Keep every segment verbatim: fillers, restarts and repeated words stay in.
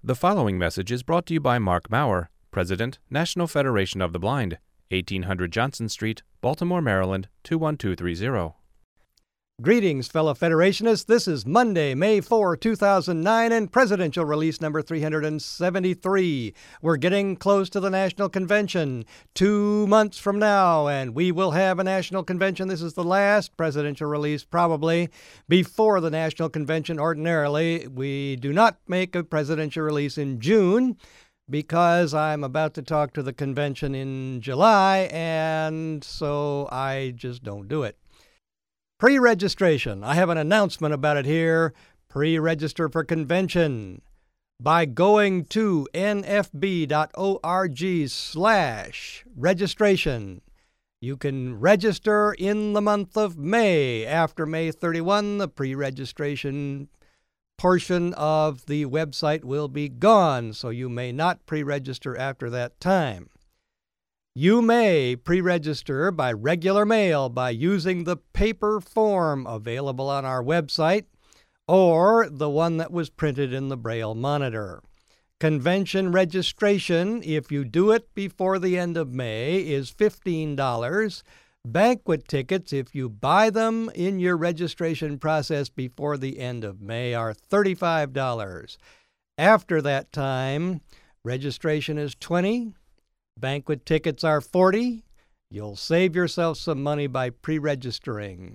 The following message is brought to you by Mark Maurer, President, National Federation of the Blind, eighteen hundred Johnson Street, Baltimore, Maryland, two one two three zero. Greetings, fellow Federationists. This is Monday, May fourth, two thousand nine, and Presidential Release number three hundred seventy-three. We're getting close to the National Convention. Two months from now, and we will have a National Convention. This is the last Presidential Release, probably, before the National Convention. Ordinarily, we do not make a Presidential Release in June, because I'm about to talk to the convention in July, and so I just don't do it. Pre-registration. I have an announcement about it here. Pre-register for convention by going to nfb.org slash registration. You can register in the month of May. After May thirty-first, the pre-registration portion of the website will be gone, so you may not pre-register after that time. You may pre-register by regular mail by using the paper form available on our website or the one that was printed in the Braille Monitor. Convention registration, if you do it before the end of May, is fifteen dollars. Banquet tickets, if you buy them in your registration process before the end of May, are thirty-five dollars. After that time, registration is twenty dollars. Banquet tickets are forty dollars. You'll save yourself some money by pre-registering.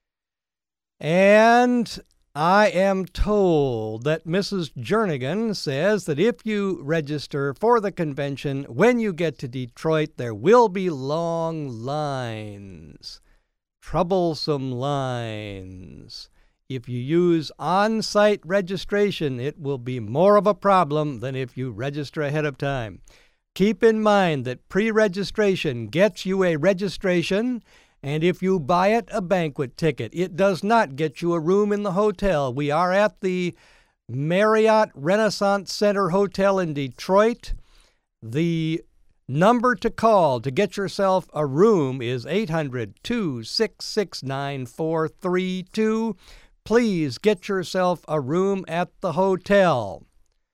And I am told that Missus Jernigan says that if you register for the convention, when you get to Detroit, there will be long lines, troublesome lines. If you use on-site registration, it will be more of a problem than if you register ahead of time. Keep in mind that pre-registration gets you a registration, and if you buy it, a banquet ticket. It does not get you a room in the hotel. We are at the Marriott Renaissance Center Hotel in Detroit. The number to call to get yourself a room is eight hundred, two six six, nine four three two. Please get yourself a room at the hotel.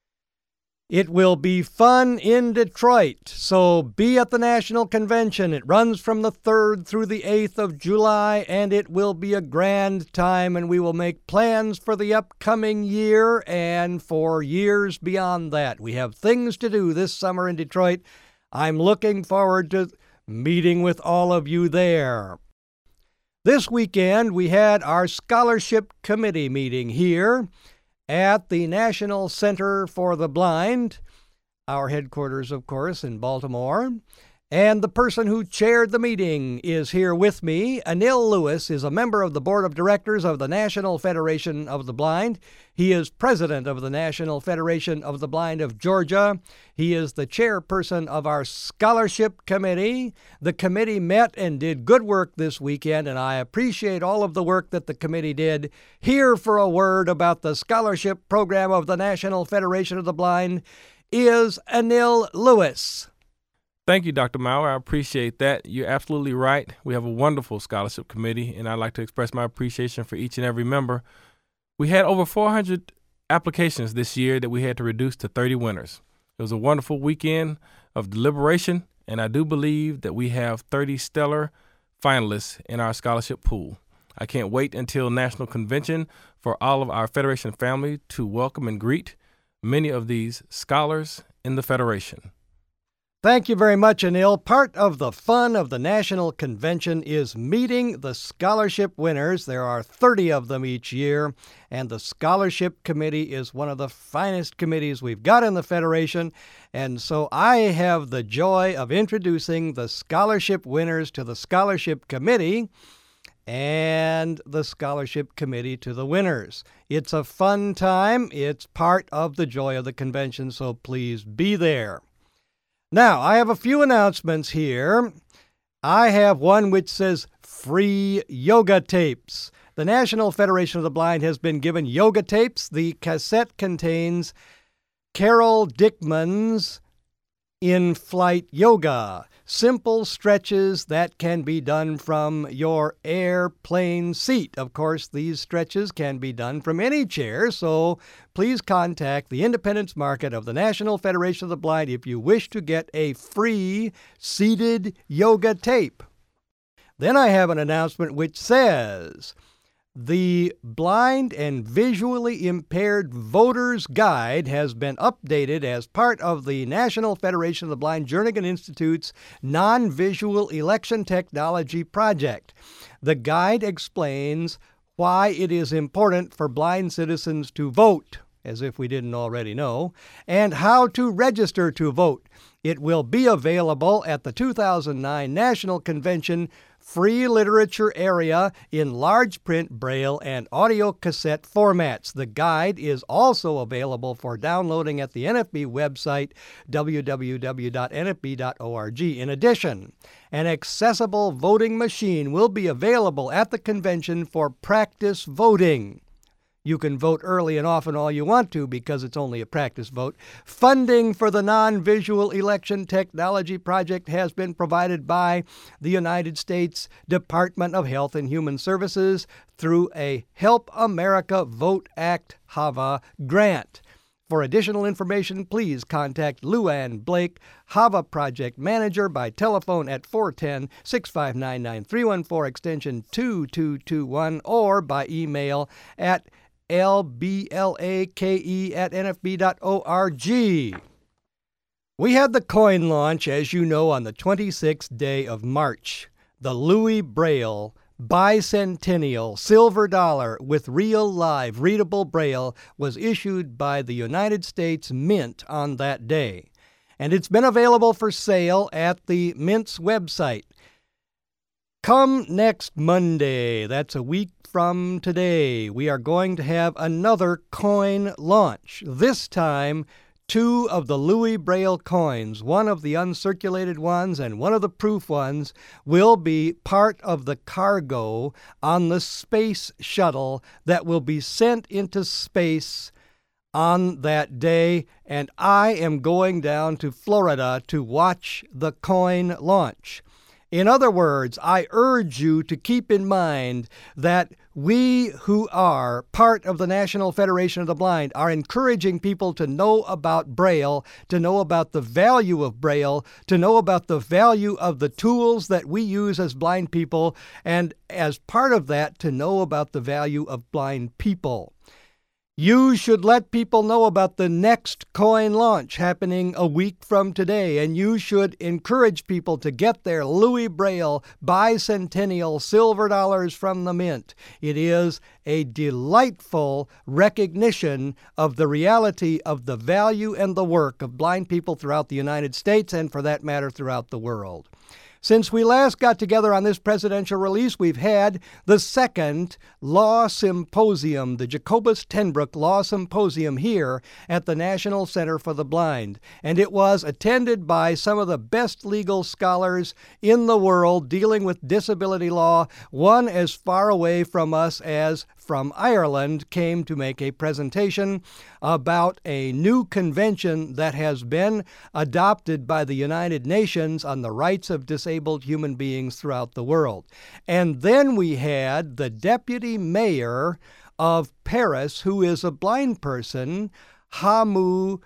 It will be fun in Detroit, so be at the National Convention. It runs from the third through the eighth of July, and it will be a grand time, and we will make plans for the upcoming year and for years beyond that. We have things to do this summer in Detroit. I'm looking forward to meeting with all of you there. This weekend, we had our Scholarship Committee meeting here at the National Center for the Blind, our headquarters, of course, in Baltimore. And the person who chaired the meeting is here with me. Anil Lewis is a member of the Board of Directors of the National Federation of the Blind. He is president of the National Federation of the Blind of Georgia. He is the chairperson of our Scholarship Committee. The committee met and did good work this weekend, and I appreciate all of the work that the committee did. Here for a word about the scholarship program of the National Federation of the Blind is Anil Lewis. Thank you, Doctor Maurer. I appreciate that. You're absolutely right. We have a wonderful scholarship committee, and I'd like to express my appreciation for each and every member. We had over four hundred applications this year that we had to reduce to thirty winners. It was a wonderful weekend of deliberation, and I do believe that we have thirty stellar finalists in our scholarship pool. I can't wait until National Convention for all of our Federation family to welcome and greet many of these scholars in the Federation. Thank you very much, Anil. Part of the fun of the National Convention is meeting the scholarship winners. There are thirty of them each year, and the Scholarship Committee is one of the finest committees we've got in the Federation. And so I have the joy of introducing the scholarship winners to the Scholarship Committee and the Scholarship Committee to the winners. It's a fun time. It's part of the joy of the convention, so please be there. Now, I have a few announcements here. I have one which says free yoga tapes. The National Federation of the Blind has been given yoga tapes. The cassette contains Carol Dickman's in-flight yoga, simple stretches that can be done from your airplane seat. Of course, these stretches can be done from any chair, so please contact the Independence Market of the National Federation of the Blind if you wish to get a free seated yoga tape. Then I have an announcement which says, the Blind and Visually Impaired Voters Guide has been updated as part of the National Federation of the Blind Jernigan Institute's Non-Visual Election Technology Project. The guide explains why it is important for blind citizens to vote, as if we didn't already know, and how to register to vote. It will be available at the two thousand nine National Convention free literature area in large print, braille, and audio cassette formats. The guide is also available for downloading at the N F B website, w w w dot n f b dot org. In addition, an accessible voting machine will be available at the convention for practice voting. You can vote early and often all you want to because it's only a practice vote. Funding for the Non-Visual Election Technology Project has been provided by the United States Department of Health and Human Services through a Help America Vote Act H A V A grant. For additional information, please contact Luann Blake, H A V A Project Manager, by telephone at four one zero, six five nine, nine three one four extension two two two one or by email at L B L A K E at N F B dot org. We had the coin launch, as you know, on the twenty-sixth day of March. The Louis Braille Bicentennial Silver Dollar with real live readable Braille was issued by the United States Mint on that day, and it's been available for sale at the Mint's website. Come next Monday, that's a week from today, we are going to have another coin launch. This time, two of the Louis Braille coins, one of the uncirculated ones and one of the proof ones, will be part of the cargo on the space shuttle that will be sent into space on that day, and I am going down to Florida to watch the coin launch. In other words, I urge you to keep in mind that we who are part of the National Federation of the Blind are encouraging people to know about Braille, to know about the value of Braille, to know about the value of the tools that we use as blind people, and as part of that, to know about the value of blind people. You should let people know about the next coin launch happening a week from today, and you should encourage people to get their Louis Braille Bicentennial Silver Dollars from the Mint. It is a delightful recognition of the reality of the value and the work of blind people throughout the United States, and for that matter, throughout the world. Since we last got together on this presidential release, we've had the second Law Symposium, the Jacobus Tenbrook Law Symposium here at the National Center for the Blind. And it was attended by some of the best legal scholars in the world dealing with disability law. One as far away from us as from Ireland came to make a presentation about a new convention that has been adopted by the United Nations on the rights of disabled human beings throughout the world. And then we had the deputy mayor of Paris, who is a blind person, Hamou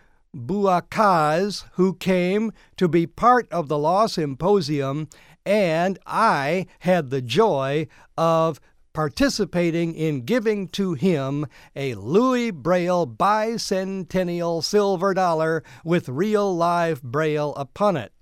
Bouakaz, who came to be part of the Law Symposium, and I had the joy of participating in giving to him a Louis Braille Bicentennial Silver Dollar with real live Braille upon it.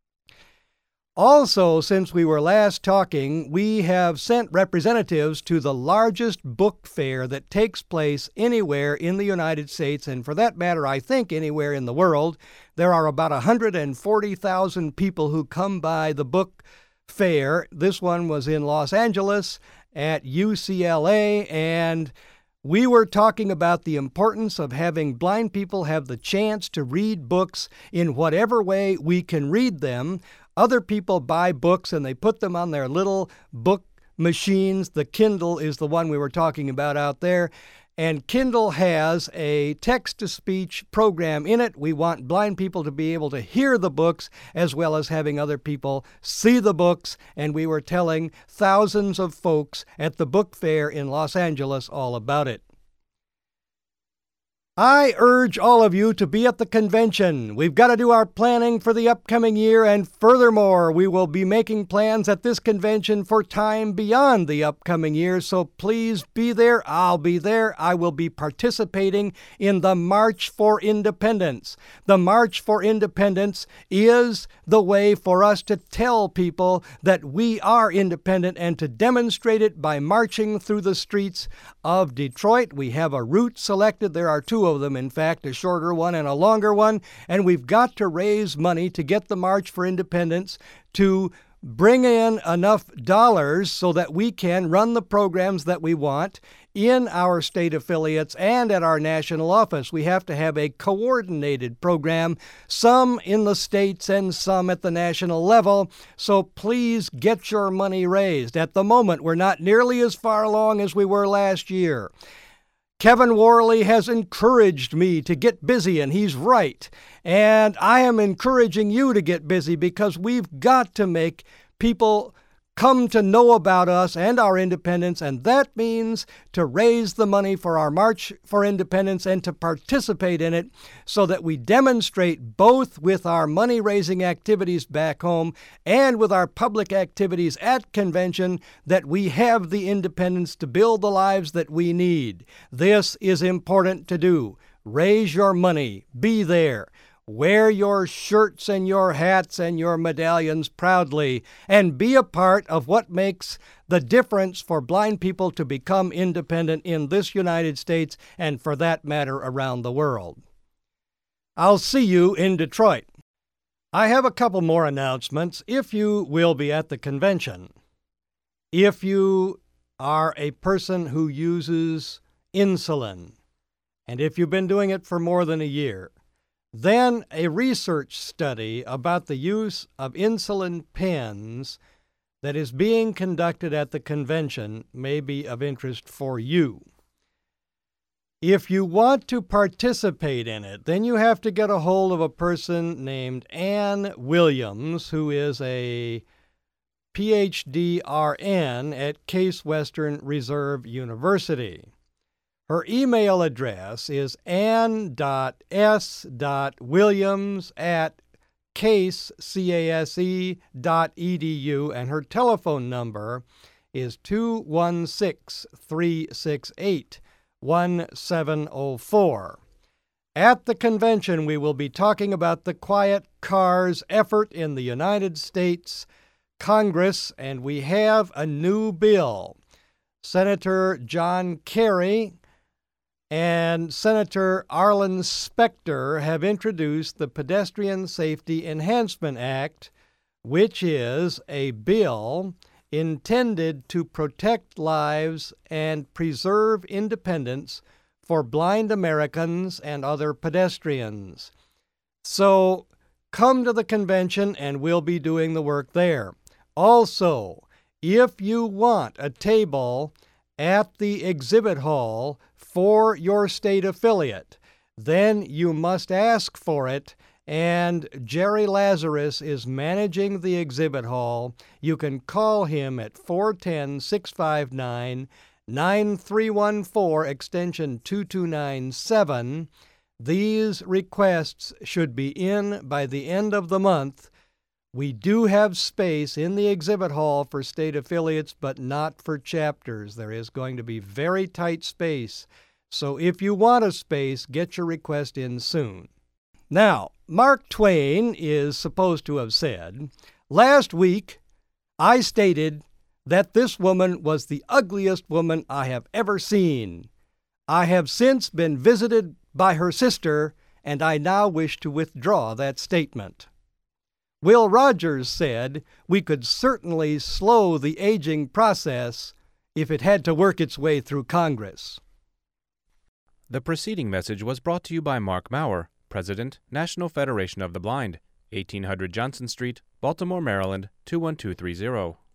Also, since we were last talking, we have sent representatives to the largest book fair that takes place anywhere in the United States, and for that matter, I think anywhere in the world. There are about one hundred forty thousand people who come by the book fair. This one was in Los Angeles at U C L A, and we were talking about the importance of having blind people have the chance to read books in whatever way we can read them. Other people buy books and they put them on their little book machines. The Kindle is the one we were talking about out there. And Kindle has a text-to-speech program in it. We want blind people to be able to hear the books as well as having other people see the books. And we were telling thousands of folks at the book fair in Los Angeles all about it. I urge all of you to be at the convention. We've got to do our planning for the upcoming year, and furthermore, we will be making plans at this convention for time beyond the upcoming year, so please be there. I'll be there. I will be participating in the March for Independence. The March for Independence is the way for us to tell people that we are independent and to demonstrate it by marching through the streets of Detroit. We have a route selected. There are two of them, in fact, a shorter one and a longer one, and we've got to raise money to get the March for Independence to bring in enough dollars so that we can run the programs that we want in our state affiliates and at our national office. We have to have a coordinated program, some in the states and some at the national level, so please get your money raised. At the moment, we're not nearly as far along as we were last year. Kevin Worley has encouraged me to get busy, and he's right. And I am encouraging you to get busy because we've got to make people come to know about us and our independence, and that means to raise the money for our March for Independence and to participate in it so that we demonstrate both with our money-raising activities back home and with our public activities at convention that we have the independence to build the lives that we need. This is important to do. Raise your money. Be there. Wear your shirts and your hats and your medallions proudly and be a part of what makes the difference for blind people to become independent in this United States and, for that matter, around the world. I'll see you in Detroit. I have a couple more announcements if you will be at the convention. If you are a person who uses insulin, and if you've been doing it for more than a year, then a research study about the use of insulin pens that is being conducted at the convention may be of interest for you. If you want to participate in it, then you have to get a hold of a person named Ann Williams, who is a P H D R N at Case Western Reserve University. Her email address is ann dot s dot williams at case dot e d u, and her telephone number is two one six, three six eight, one seven zero four. At the convention, we will be talking about the Quiet Cars effort in the United States Congress, and we have a new bill. Senator John Kerry and Senator Arlen Specter have introduced the Pedestrian Safety Enhancement Act, which is a bill intended to protect lives and preserve independence for blind Americans and other pedestrians. So come to the convention and we'll be doing the work there. Also, if you want a table at the exhibit hall for your state affiliate, then you must ask for it, and Jerry Lazarus is managing the exhibit hall. You can call him at four one zero, six five nine, nine three one four, extension two two nine seven. These requests should be in by the end of the month. We do have space in the exhibit hall for state affiliates, but not for chapters. There is going to be very tight space. So if you want a space, get your request in soon. Now, Mark Twain is supposed to have said, "Last week I stated that this woman was the ugliest woman I have ever seen. I have since been visited by her sister, and I now wish to withdraw that statement." Will Rogers said we could certainly slow the aging process if it had to work its way through Congress. The preceding message was brought to you by Mark Maurer, President, National Federation of the Blind, eighteen hundred Johnson Street, Baltimore, Maryland, two one two three zero.